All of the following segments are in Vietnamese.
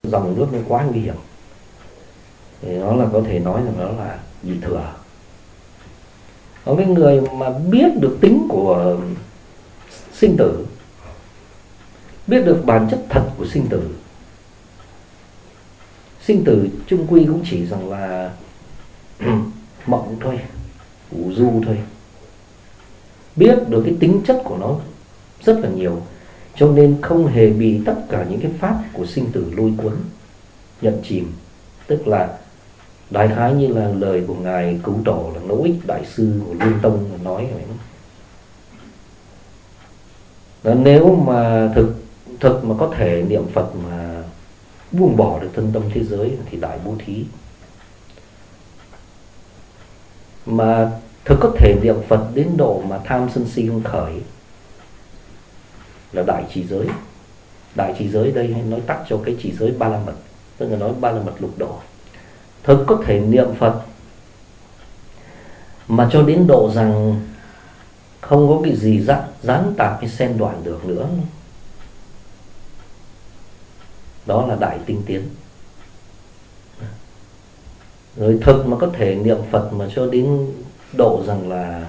dòng nước nó quá nguy hiểm. Thì nó là có thể nói rằng nó là dị thừa. Có cái người mà biết được tính của sinh tử, biết được bản chất thật của sinh tử. Sinh tử chung quy cũng chỉ rằng là mộng thôi, ủ du thôi. Biết được cái tính chất của nó rất là nhiều, cho nên không hề bị tất cả những cái pháp của sinh tử lôi cuốn, nhận chìm. Tức là đại khái như là lời của ngài Cứu Tổ là Ngẫu Ích Đại sư của Liên Tông nói vậy. Đó, nếu mà thực mà có thể niệm Phật mà buông bỏ được thân tâm thế giới thì đại bố thí. Mà thực có thể niệm Phật đến độ mà tham sân si không khởi là đại trì giới. Đại trì giới đây hay nói tắt cho cái trì giới Ba La Mật, tức là nói Ba La Mật lục độ. Thực có thể niệm Phật mà cho đến độ rằng không có cái gì gián tạp hay xen đoạn được nữa, đó là đại tinh tiến. Rồi thực mà có thể niệm Phật mà cho đến độ rằng là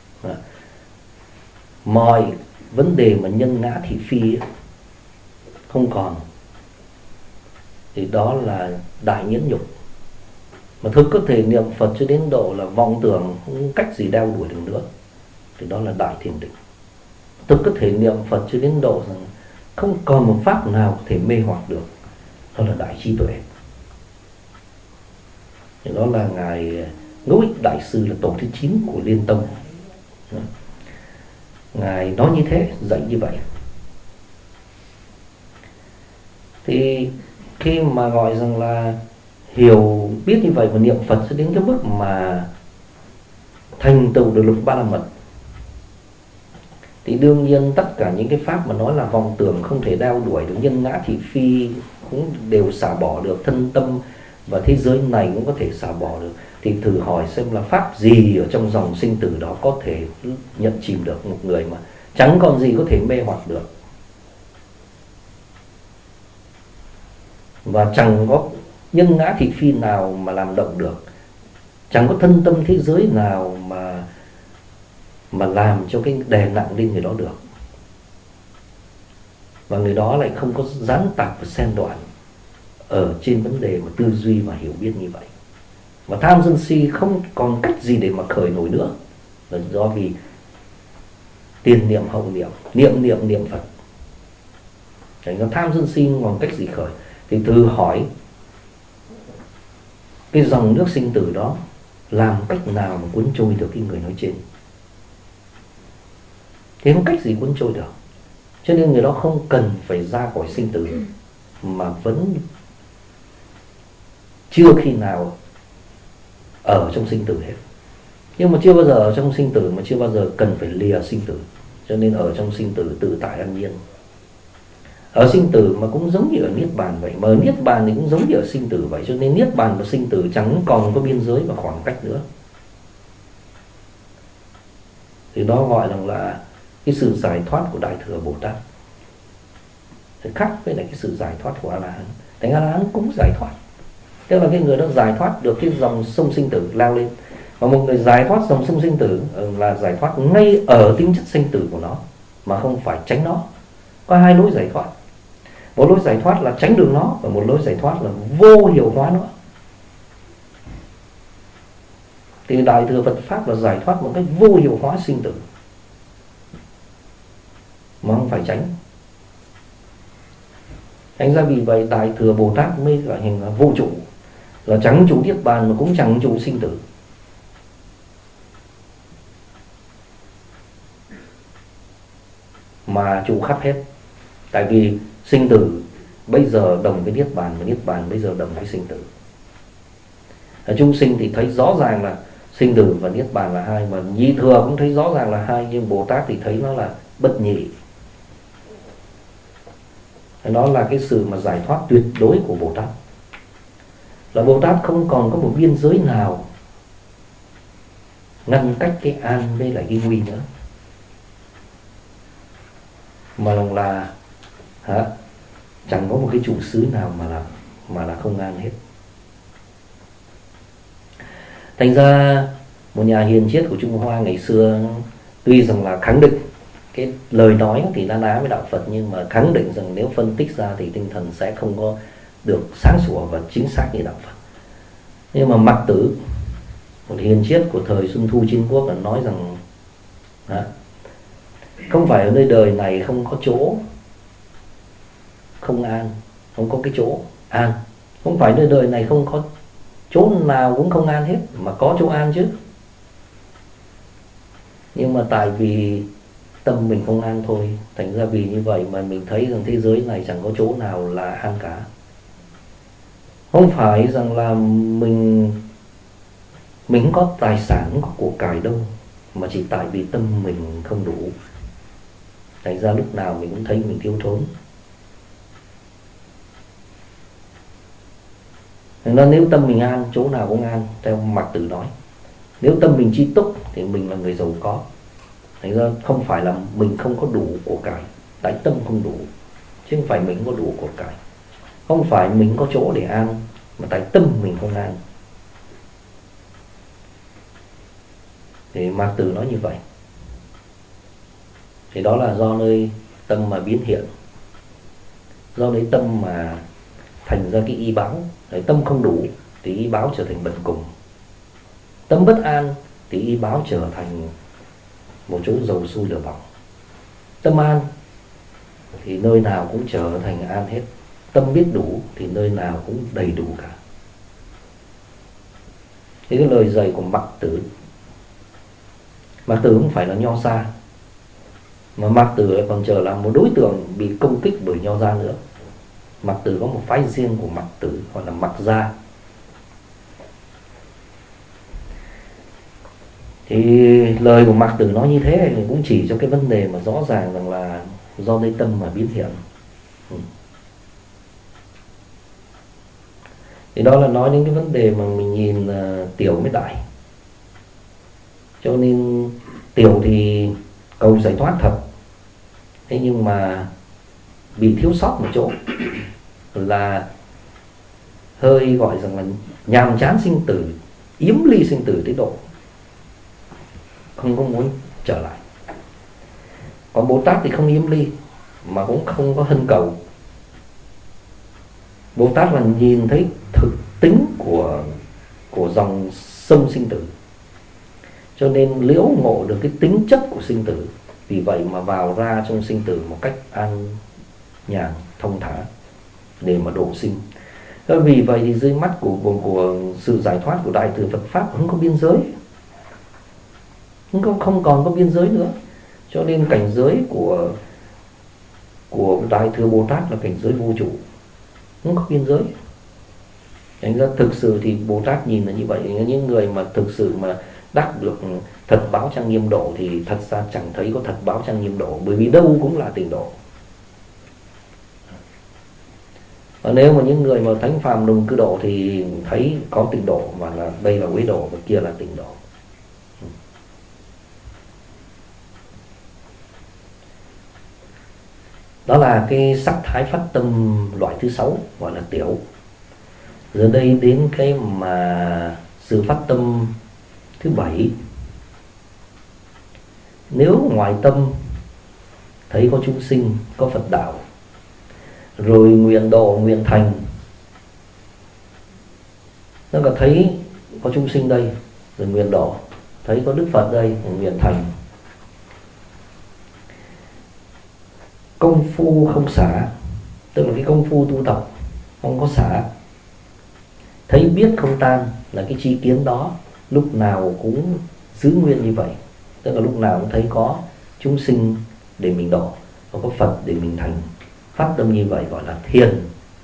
mọi vấn đề mà nhân ngã thị phi không còn, thì đó là đại nhẫn nhục. Mà thực có thể niệm Phật cho đến độ là vọng tưởng không cách gì đeo đuổi được nữa, thì đó là đại thiền định. Thực có thể niệm Phật cho đến độ rằng không còn một pháp nào có thể mê hoặc được, đó là đại trí tuệ. Thì đó là ngài Ngẫu Ích Đại sư là tổ thứ 9 của Liên Tông. Ngài nói như thế, dạy như vậy. Thì khi mà gọi rằng là hiểu biết như vậy và niệm Phật sẽ đến cái mức mà thành tựu được lục Ba La Mật, thì đương nhiên tất cả những cái pháp mà nói là vọng tưởng không thể đeo đuổi được, nhân ngã thị phi cũng đều xả bỏ được, thân tâm và thế giới này cũng có thể xả bỏ được. Thì thử hỏi xem là pháp gì ở trong dòng sinh tử đó có thể nhận chìm được một người mà chẳng còn gì có thể mê hoặc được, và chẳng có nhân ngã thị phi nào mà làm động được, chẳng có thân tâm thế giới nào mà làm cho cái đè nặng lên người đó được, và người đó lại không có gián tạp và xen đoạn ở trên vấn đề mà tư duy và hiểu biết như vậy. Và tham sân si không còn cách gì để mà khởi nổi nữa, là do vì tiền niệm hậu niệm, niệm Phật. Thành ra tham sân si không còn cách gì khởi. Thì thử hỏi cái dòng nước sinh tử đó làm cách nào mà cuốn trôi được cái người nói trên? Thì không cách gì cuốn trôi được. Cho nên người đó không cần phải ra khỏi sinh tử, mà vẫn chưa khi nào ở trong sinh tử hết. Nhưng mà chưa bao giờ ở trong sinh tử, mà chưa bao giờ cần phải lìa sinh tử. Cho nên ở trong sinh tử tự tại an nhiên. Ở sinh tử mà cũng giống như ở Niết Bàn vậy, mà ở Niết Bàn thì cũng giống như ở sinh tử vậy. Cho nên Niết Bàn và sinh tử chẳng còn có biên giới và khoảng cách nữa. Thì đó gọi là cái sự giải thoát của Đại Thừa Bồ Tát, khác với lại cái sự giải thoát của A-la-hán. Thành A-la-hán cũng giải thoát, tức là cái người đó giải thoát được cái dòng sông sinh tử lao lên. Và một người giải thoát dòng sông sinh tử là giải thoát ngay ở tính chất sinh tử của nó, mà không phải tránh nó. Có hai lối giải thoát. Một lối giải thoát là tránh được nó, và một lối giải thoát là vô hiệu hóa nó. Thì Đại Thừa Phật Pháp là giải thoát một cách vô hiệu hóa sinh tử, mà không phải tránh. Thành ra vì vậy Đại Thừa Bồ Tát mới gọi hình là vô trụ, là chẳng trụ Niết Bàn mà cũng chẳng trụ sinh tử. Mà trụ khắp hết. Tại vì sinh tử bây giờ đồng với Niết Bàn, và Niết Bàn bây giờ đồng với sinh tử. Chúng sinh thì thấy rõ ràng là sinh tử và Niết Bàn là hai, mà Nhị Thừa cũng thấy rõ ràng là hai, nhưng Bồ Tát thì thấy nó là bất nhị. Nó là cái sự mà giải thoát tuyệt đối của Bồ Tát. Là Bồ Tát không còn có một biên giới nào ngăn cách cái an với lại cái nguy nữa, mà là chẳng có một cái trụ xứ nào mà làm mà là không an hết. Thành ra một nhà hiền triết của Trung Hoa ngày xưa tuy rằng là khẳng định cái lời nói thì na ná với đạo Phật, nhưng mà khẳng định rằng nếu phân tích ra thì tinh thần sẽ không có được sáng sủa và chính xác như đạo Phật. Nhưng mà Mạc Tử, một hiền triết của thời Xuân Thu Chiến Quốc, là nói rằng không phải ở nơi đời này không có chỗ không an, không có cái chỗ an. Không phải nơi đời này không có chỗ nào cũng không an hết, mà có chỗ an chứ. Nhưng mà tại vì tâm mình không an thôi. Thành ra vì như vậy mà mình thấy rằng thế giới này chẳng có chỗ nào là an cả. Không phải rằng là mình không có tài sản, không có của cải đâu, mà chỉ tại vì tâm mình không đủ. Thành ra lúc nào mình cũng thấy mình thiếu thốn. Thành ra nếu tâm mình an, chỗ nào cũng an, theo Mạc Tử nói. Nếu tâm mình chi túc thì mình là người giàu có. Thành ra không phải là mình không có đủ của cải, tại tâm không đủ, chứ không phải mình có đủ của cải. Không phải mình có chỗ để an, mà tại tâm mình không an. Thì Mạc Tử nói như vậy. Thì đó là do nơi tâm mà biến hiện, do nơi tâm mà thành ra cái y báo. Tâm không đủ thì y báo trở thành bần cùng. Tâm bất an thì y báo trở thành một chỗ dầu sôi lửa bỏng. Tâm an thì nơi nào cũng trở thành an hết. Tâm biết đủ thì nơi nào cũng đầy đủ cả. Thế cái lời dạy của Mạc Tử. Mạc Tử không phải là Nho gia, mà Mạc Tử lại còn trở là một đối tượng bị công kích bởi Nho gia nữa. Mạc Tử có một phái riêng của Mạc Tử, gọi là Mạc gia. Thì lời của Mạc Tử nói như thế thì cũng chỉ cho cái vấn đề mà rõ ràng rằng là do nơi tâm mà biến hiện. Thì đó là nói đến cái vấn đề mà mình nhìn tiểu với đại. Cho nên tiểu thì cầu giải thoát thật, thế nhưng mà bị thiếu sót một chỗ là hơi gọi rằng là nhàm chán sinh tử, yếm ly sinh tử tới độ không có muốn trở lại. Còn Bồ Tát thì không yếm ly mà cũng không có hân cầu. Bồ Tát là nhìn thấy thực tính của dòng sông sinh tử, cho nên liễu ngộ được cái tính chất của sinh tử. Vì vậy mà vào ra trong sinh tử một cách an nhàn thông thả để mà độ sinh. Vì vậy thì dưới mắt của sự giải thoát của Đại Thừa Phật Pháp không có biên giới, không còn có biên giới nữa. Cho nên cảnh giới của Đại Thừa Bồ Tát là cảnh giới vô trụ, không có biên giới. Thành ra thực sự thì Bồ Tát nhìn là như vậy. Những người mà thực sự mà đắc được thật báo trang nghiêm độ thì thật ra chẳng thấy có thật báo trang nghiêm độ, bởi vì đâu cũng là tịnh độ. Và nếu mà những người mà thánh phàm đồng cư độ thì thấy có tịnh độ, mà là đây là quế độ và kia là tịnh độ. Đó là cái sắc thái phát tâm loại thứ 6, gọi là tiểu. Giờ đây đến cái mà sự phát tâm thứ 7. Nếu ngoại tâm thấy có chúng sinh, có Phật đạo, rồi nguyện độ, nguyện thành, nó là thấy có chúng sinh đây, rồi nguyện độ, thấy có Đức Phật đây, rồi nguyện thành. Công phu không xả, tức là cái công phu tu tập không có xả. Thấy biết không tan là cái tri kiến đó lúc nào cũng giữ nguyên như vậy. Tức là lúc nào cũng thấy có chúng sinh để mình độ, và có Phật để mình thành. Phát tâm như vậy gọi là thiền.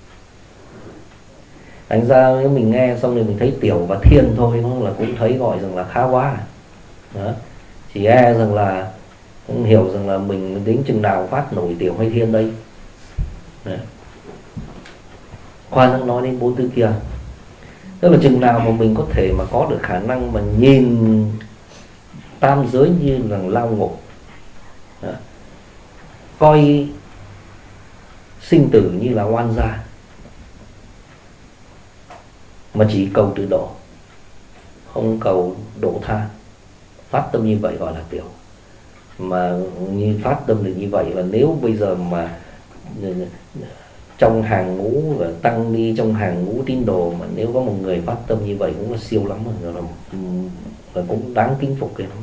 Thành ra nếu mình nghe xong rồi mình thấy tiểu và thiền thôi, nó là cũng thấy gọi rằng là khá quá. Đó. Chỉ e rằng là không hiểu rằng là mình đến chừng nào phát nổi tiểu hay thiên đây. Đấy. Khoan đang nói đến 4 thứ kia. Tức là chừng nào mà mình có thể mà có được khả năng mà nhìn tam giới như là lao ngục, coi sinh tử như là oan gia, mà chỉ cầu tự độ, không cầu độ tha. Phát tâm như vậy gọi là tiểu. Mà như phát tâm được như vậy là nếu bây giờ mà trong hàng ngũ và tăng ni, trong hàng ngũ tín đồ mà nếu có một người phát tâm như vậy cũng là siêu lắm rồi, là cũng đáng kính phục cái lắm.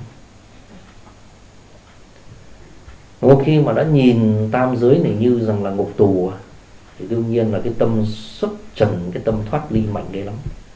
Một khi mà đã nhìn tam giới này như rằng là ngục tù thì đương nhiên là cái tâm xuất trần, cái tâm thoát ly mạnh ghê lắm.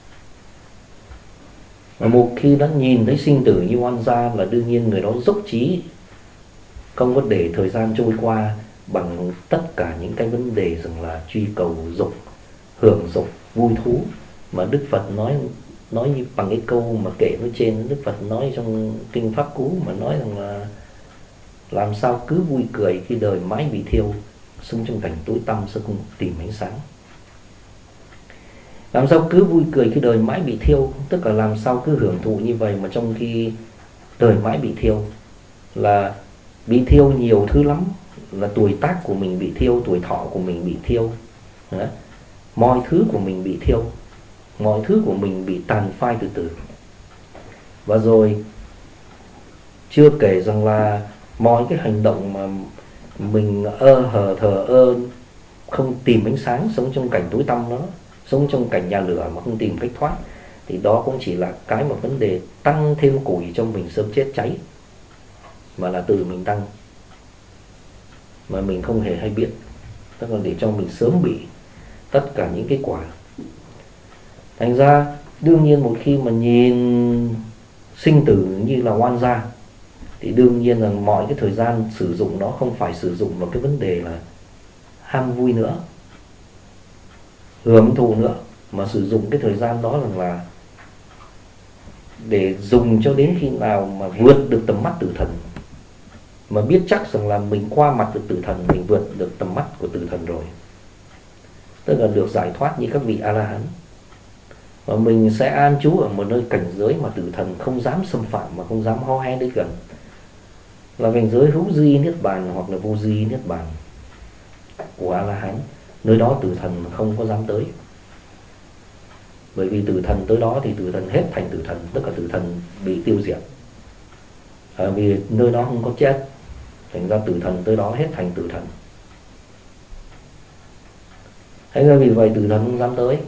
Và một khi đã nhìn thấy sinh tử như oan gia là đương nhiên người đó dốc trí, không có để thời gian trôi qua bằng tất cả những cái vấn đề rằng là truy cầu dục, hưởng dục, vui thú. Mà Đức Phật nói như bằng cái câu mà kể ở trên, Đức Phật nói trong kinh Pháp Cú mà nói rằng là làm sao cứ vui cười khi đời mãi bị thiêu, sống trong cảnh tối tăm sẽ không tìm ánh sáng. Làm sao cứ vui cười khi đời mãi bị thiêu, tức là làm sao cứ hưởng thụ như vậy mà trong khi đời mãi bị thiêu, là bị thiêu nhiều thứ lắm, là tuổi tác của mình bị thiêu, tuổi thọ của mình bị thiêu, mọi thứ của mình bị thiêu, mọi thứ của mình bị tàn phai từ từ. Và rồi chưa kể rằng là mọi cái hành động mà mình hờ thờ ơ, không tìm ánh sáng, sống trong cảnh tối tăm đó, sống trong cảnh nhà lửa mà không tìm cách thoát, thì đó cũng chỉ là cái một vấn đề tăng thêm củi cho mình sớm chết cháy, mà là tự mình tăng mà mình không hề hay biết, tức là để cho mình sớm bị tất cả những cái quả. Thành ra đương nhiên một khi mà nhìn sinh tử như là oan gia thì đương nhiên là mọi cái thời gian sử dụng nó không phải sử dụng vào cái vấn đề là ham vui nữa, hưởng thụ nữa, mà sử dụng cái thời gian đó là để dùng cho đến khi nào mà vượt được tầm mắt tử thần, mà biết chắc rằng là mình qua mặt được tử thần, mình vượt được tầm mắt của tử thần rồi, tức là được giải thoát như các vị A-la-hán. Và mình sẽ an trú ở một nơi cảnh giới mà tử thần không dám xâm phạm, mà không dám hó hé đến gần, là cảnh giới hữu duy niết bàn hoặc là vô duy niết bàn của A-la-hán. Nơi đó tử thần không có dám tới, bởi vì tử thần tới đó thì tử thần hết thành tử thần, tức là tử thần bị tiêu diệt. Vì nơi đó không có chết, thành ra tử thần tới đó hết thành tử thần. Thành ra vì vậy tử thần không dám tới.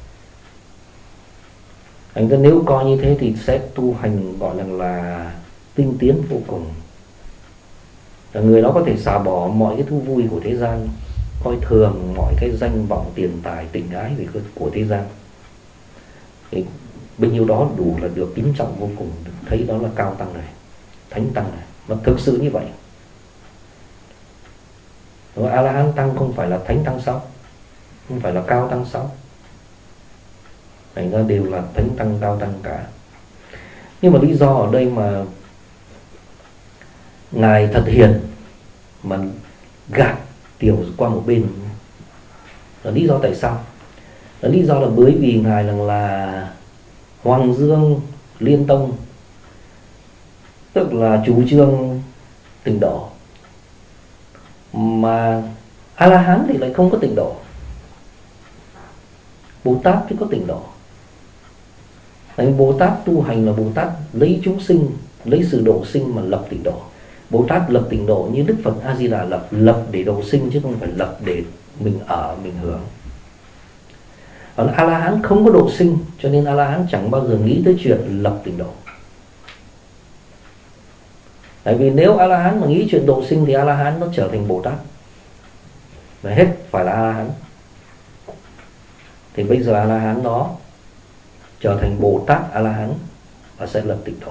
Thành ra nếu coi như thế thì sẽ tu hành gọi là tinh tiến vô cùng. Người đó có thể xả bỏ mọi cái thú vui của thế gian, coi thường mọi cái danh vọng, tiền tài, tình ái của thế gian, thì bấy nhiêu đó đủ là được kính trọng vô cùng, thấy đó là cao tăng này, thánh tăng này. Mà thực sự như vậy. A-la-hán tăng không phải là thánh tăng sao? Không phải là cao tăng sao? Thành ra đều là thánh tăng, cao tăng cả. Nhưng mà lý do ở đây mà Ngài Thật Hiền mà gạt tiểu qua một bên là lý do tại sao? Là lý do là bởi vì Ngài là Hoàng Dương Liên Tông, tức là chủ trương tịnh độ, mà A-la-hán thì lại không có tịnh độ, Bồ Tát thì có tịnh độ. Bồ Tát tu hành là Bồ Tát lấy chúng sinh, lấy sự độ sinh mà lập tịnh độ. Bồ Tát lập tịnh độ như Đức Phật A Di Đà lập để độ sinh, chứ không phải lập để mình ở, mình hưởng. Còn A-la-hán không có độ sinh, cho nên A-la-hán chẳng bao giờ nghĩ tới chuyện lập tịnh độ. Tại vì nếu A-la-hán mà nghĩ chuyện độ sinh thì A-la-hán nó trở thành Bồ Tát, và hết phải là A-la-hán. Thì bây giờ A-la-hán đó trở thành Bồ Tát A-la-hán và sẽ lập tịnh độ.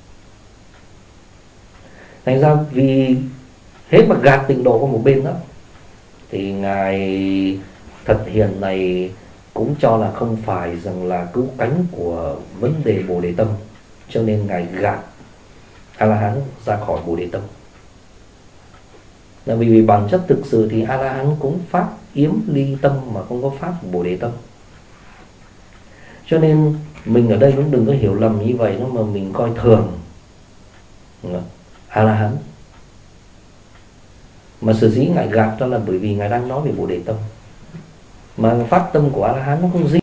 Thành ra vì hết mà gạt tịnh độ qua một bên đó, thì Ngài Thật Hiền này cũng cho là không phải rằng là cứu cánh của vấn đề Bồ Đề Tâm, cho nên Ngài gạt A-la-hán ra khỏi Bồ Đề Tâm. Là vì bản chất thực sự thì A-la-hán cũng phát yếm ly tâm mà không có phát Bồ Đề Tâm. Cho nên mình ở đây cũng đừng có hiểu lầm như vậy, nó mà mình coi thường A-la-hán. Mà sở dĩ Ngài gạt ra là bởi vì Ngài đang nói về Bồ Đề Tâm, mà phát tâm của A-la-hán nó không dính